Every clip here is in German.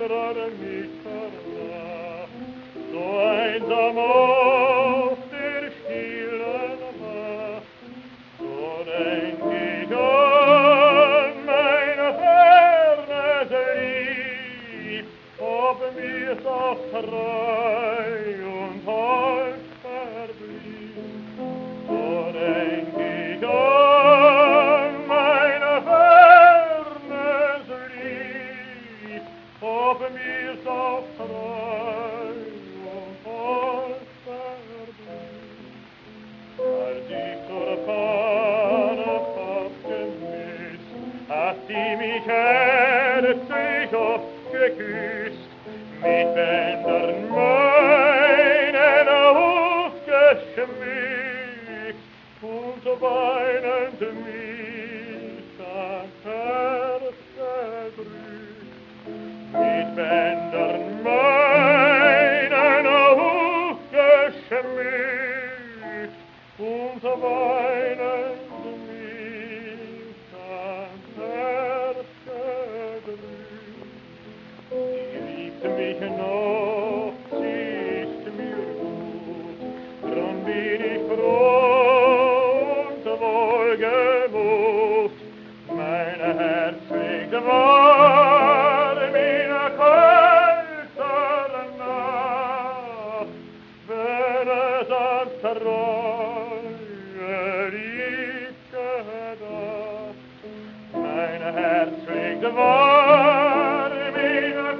Fenster mich verlacht, so einsam auf der stillen Nacht, so denk ich an meine fernes Lieb, ob mir's auch treu und hold verblieb. So denk ich an meine fernes Lieb, ob mir's auch treu und hold verblieb. Als ich zur Fahrt abgemisst, hat sie mich herzlich oft geküsst, mit Bändern meinen Huf geschmückt und weinend mich ans Herz gedrückt. Mit Bändern meinen Huf geschmückt und weinend mich ans Herz gedrückt. Sie liebt mich noch, sie ist mir gut, drum bin ich froh und wohlgemut. Mein Herz schlägt warm in der kalten Nacht, wenn es an treue Liebe gedacht. Mein Herz schlägt warm in der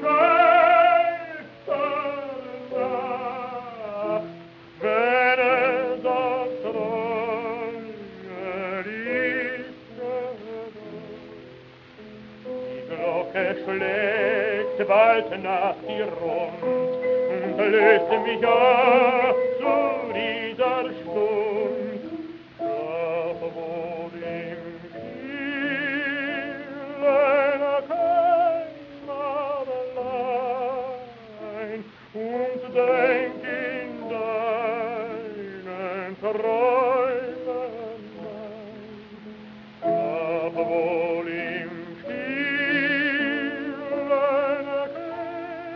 kalten Nacht, wenn es an treue Liebe gedacht. Die Glocke schlägt bald nach die Rund und löst mich ab zu dieser Stund. Doch wohl im Stillen Kämmerlein und denk in deinen Träumen mein. Doch wohl im stillen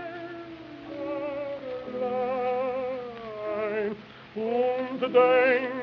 Kämmerlein und denk